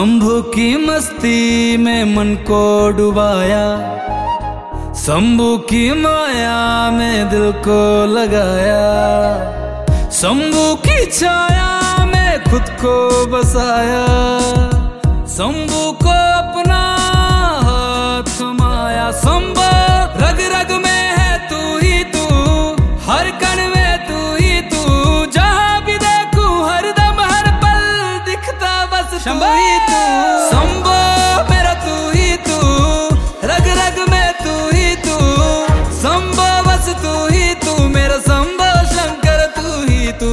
शंभू की मस्ती में मन को डुबाया, शंभू की माया में दिल को लगाया, शंभू की छाया में खुद को बसाया, शंभू को अपना हाथ थमाया। शंभू रग रग में है तू ही तू, हर कण में तू ही तू, जहां भी देखूं हर दम हर पल दिखता बस तू ही तू। शंभू मेरा तू ही तू, रग रग में तू ही तू, शंभू बस तू ही तू, मेरा शंभू शंकर तू ही तू।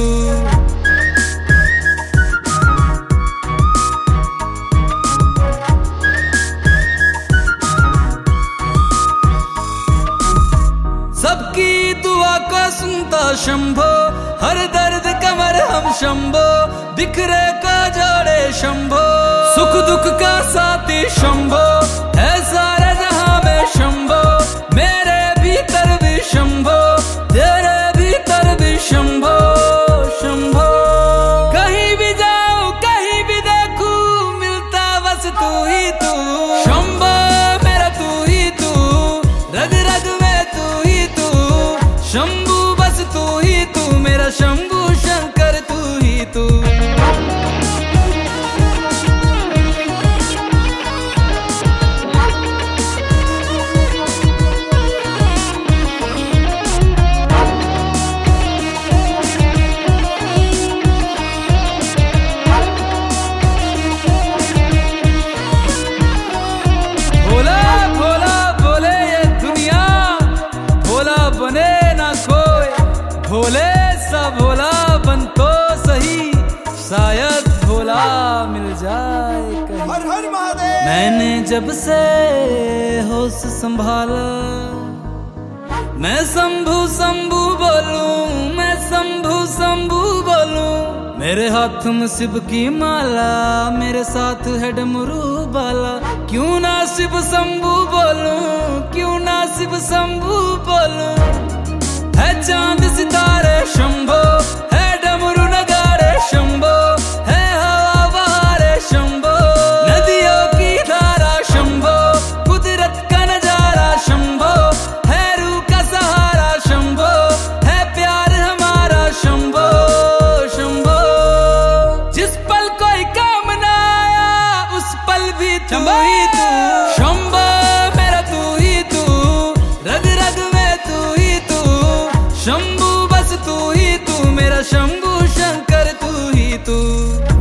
सबकी दुआ को सुनता शंभो, हर दर्द कमर हम शंभो, बिखरे का जोड़े शंभो, सुख दुख का साथी शंभो, है सारे जहां में शंभो, मेरे भीतर भी शंभो, तेरे भीतर भी शंभो। शंभो कहीं भी जाऊं कहीं भी देखूं मिलता बस तू ही तू। शंभो मेरा तू ही तू, रग रग में तू ही तू, शंभू बस तू ही तू, मेरा शंभू शंकर तू ही तू। भोला भोला बोले ये दुनिया, भोला बने ना कोई, भोले सा भोला बन तो सही, शायद भोला मिल जाए कहीं। हर हर महादेव। मैंने जब से होश संभाला, मैं शंभू शंभू बोलूं, मैं शंभू शंभू बोलूं, मेरे हाथ में शिव की माला, मेरे साथ है डमरू बाला, क्यों ना शिव शंभू बोलूं, क्यों ना शिव शंभू बोलूं। है चांद सितारे शंभो, है डमरू नगाड़े शंभो, है हवा बहारे शंभो, नदियों की धारा शंभो, कुदरत का नजारा शंभो, है रूह का सहारा शंभो, है प्यार हमारा शंभो। शंभो जिस पल कोई काम ना आया उस पल भी तू ही तू। शंभो मेरा तू ही तू, रग रग में तू ही तू, शंभू बस तू ही तू, मेरा शंभू शंकर तू ही तू।